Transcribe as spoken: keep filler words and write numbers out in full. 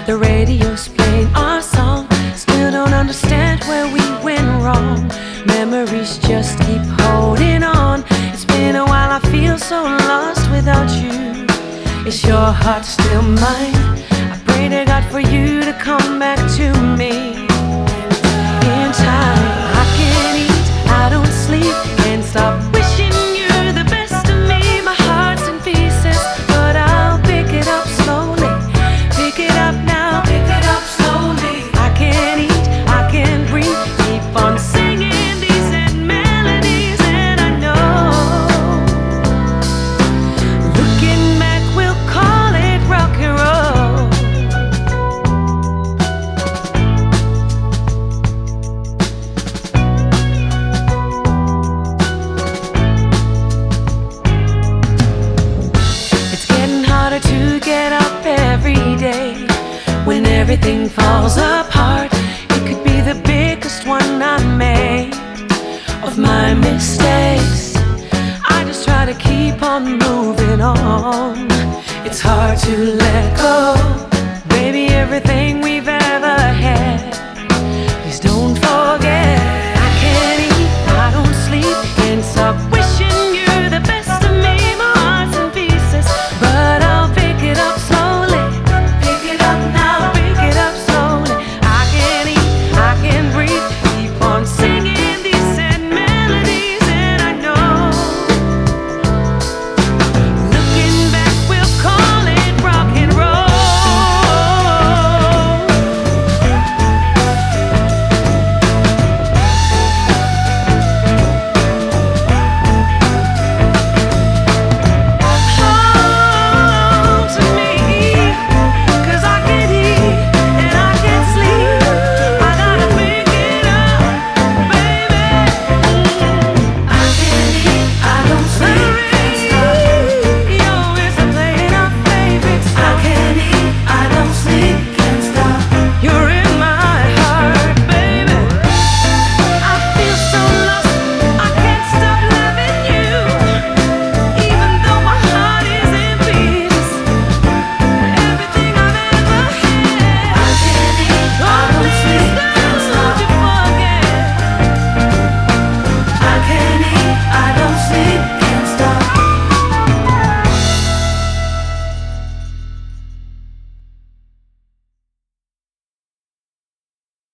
The radio's playing our song. Still don't understand where we went wrong. Memories just keep holding on. It's been a while, I feel so lost without you. Is your heart still mine? I pray to God for you to come back to me in time. I can't eat, I don't sleep, can't stop wishing you're the best of me. My heart's in pieces, but I'll pick it up slowly. Pick it up now, pick it up slowly. I can't eat, I can't breathe, keep on singing these sad melodies. And I know, looking back, we'll call it rock and roll. It's getting harder to get up every day when everything falls apart. It could be the biggest one I made of my mistakes. I just try to keep on moving on. It's hard to let go. Baby, everything we've